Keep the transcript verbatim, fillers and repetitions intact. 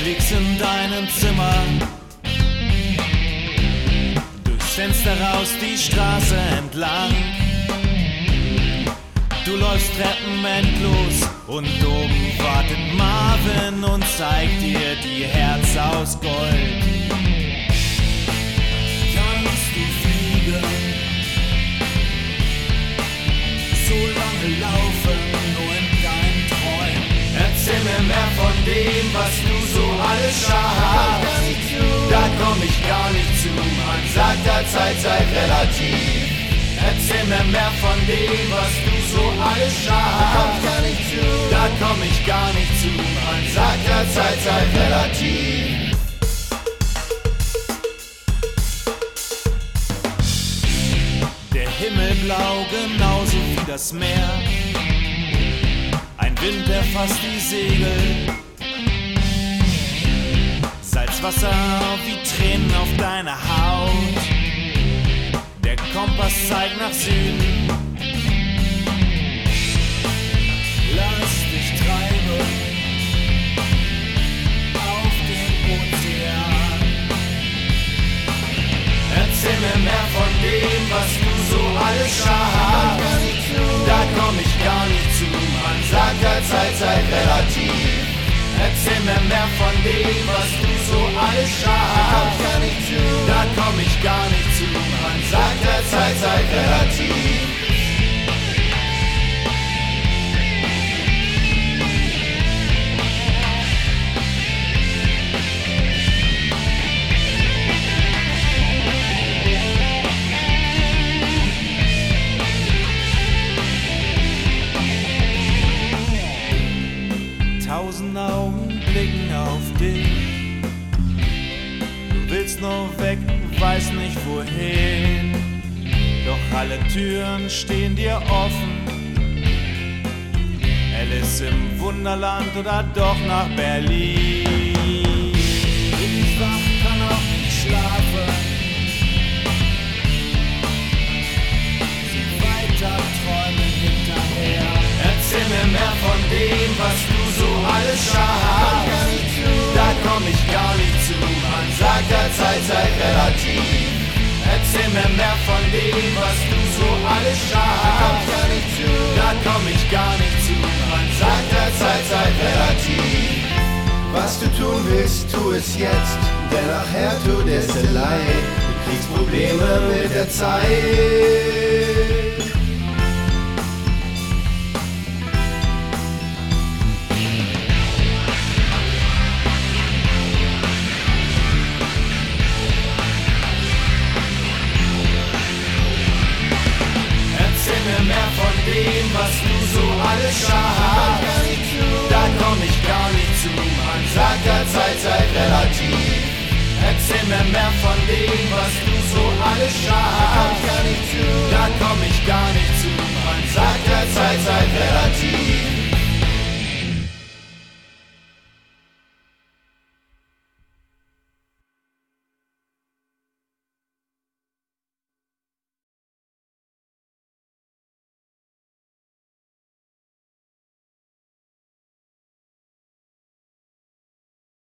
liegst in deinem Zimmer, durchs Fenster raus die Straße entlang. Du läufst Treppen endlos und oben wartet Marvin und zeigt dir die Herz aus Gold. Kannst du fliegen, so lange laufen, nur in deinen Träumen. Erzähl mir mehr von dem, was du so alles schaffst. Da komm ich gar nicht zu, man sagt, der Zeit sei relativ. Erzähl mir mehr von dem, was du so alles schaffst. Da komm ich gar nicht zu, man sagt, der Zeit sei relativ. Der Himmel blau, genauso wie das Meer. Ein Wind erfasst die Segel. Salzwasser wie Tränen auf deiner Haut. Der Kompass zeigt nach Süden. Lass dich treiben auf den Ozean. Erzähl mir mehr von dem, was du so alles schaffst. Da komm ich gar nicht zu, man sagt, der Zeit sei relativ. Erzähl mir mehr von dem, was du so alles schaffst. Da komm ich gar nicht zu, man sagt, der Zeit sei relativ. Tausend Augen blicken auf dich. Du willst nur weg, weißt nicht wohin. Doch alle Türen stehen dir offen. Alice im Wunderland oder doch nach Berlin. Bin nicht wach, kann auch nicht schlafen. Sie weiter träumen hinterher. Erzähl mir mehr von dem, was du so alles schaffst. Da komm ich gar nicht zu, man sagt, der Zeit sei relativ. Erzähl mir mehr von dem, was du so alles schaffst. Da komm ich gar nicht zu, man sagt, der Zeit sei relativ. Was du tun willst, tu es jetzt, denn nachher tut es dir leid. Du kriegst Probleme mit der Zeit. Mehr von dem, was du so alles schaffst. Da komm ich gar nicht zu, man sagt, der Zeit sei relativ. Erzähl mir mehr von dem, was du so alles schaffst. Da komm ich gar nicht zu, man sagt, der Zeit sei relativ.